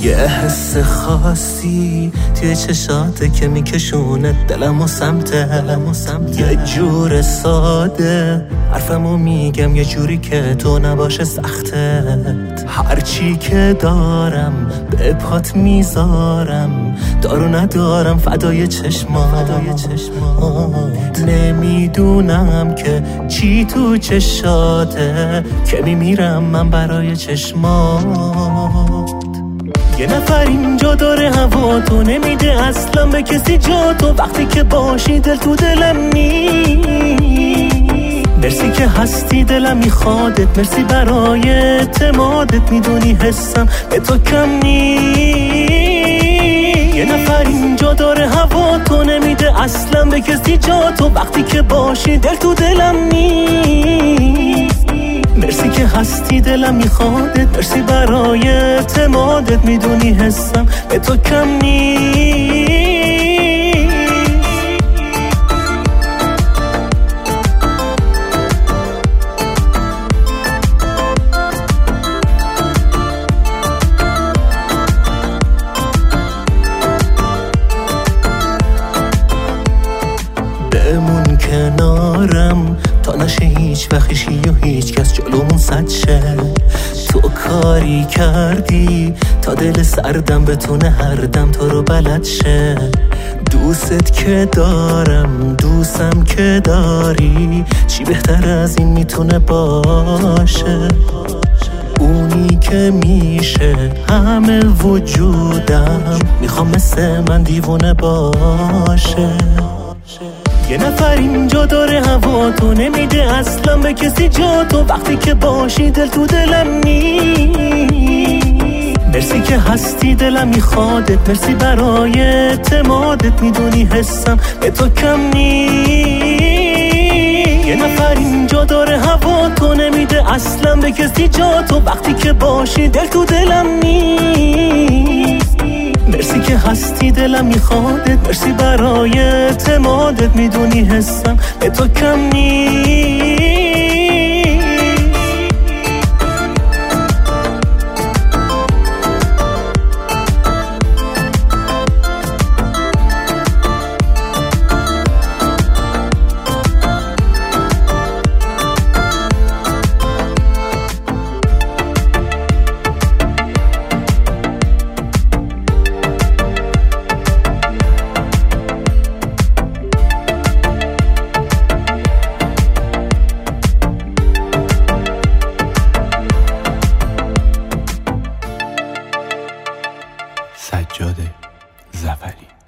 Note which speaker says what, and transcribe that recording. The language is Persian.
Speaker 1: یه حس خاصی توی چشاته که میکشونه دلمو سمتت، یه جور ساده حرفمو میگم یه جوری که تو نباشه سختت. هرچی که دارم به پات میذارم، دارو ندارم فدای چشمات. نمیدونم که چی تو چشاته که میمیرم من برای چشمات. یه نفر اینجا داره هوا تو، نمیده اصلا به کسی جا تو. وقتی که باشی دل تو دلم نی، مرسی که هستی دلم میخوادت، مرسی برای اعتمادت. میدونی حسم به تو کم نی. یه نفر اینجا داره هوا تو، نمیده اصلا به کسی جا تو. وقتی که باشی دل تو دلم نی، مرسی که هستی دلم میخوادت، مرسی برای اعتمادت. میدونی حسم به تو کم نی. بمون کنارم تا نشه هیچ وقتشی و هیچ کس جلومون صد شه. تو کاری کردی تا دل سردم بتونه هر دم تو رو بلد شه. دوست که دارم دوستم که داری، چی بهتر از این میتونه باشه؟ اونی که میشه همه وجودم، میخوام مثل من دیوونه باشه. یه نفر اینجا داره هوا تو، نمیده اصلا به کسی جا تو. وقتی که باشی دل تو دلم نی، مرسی که هستی دلم میخوادت، مرسی برای اعتمادت. میدونی حسم به تو کم نی. یه نفر اینجا داره هوا تو، نمیده اصلا به کسی جا تو. وقتی که باشی دل تو دلم نی، مرسی که هستی دلم میخوادت، مرسی برای اعتمادت. میدونی حسم به تو کم نی.
Speaker 2: سجاد ظفری.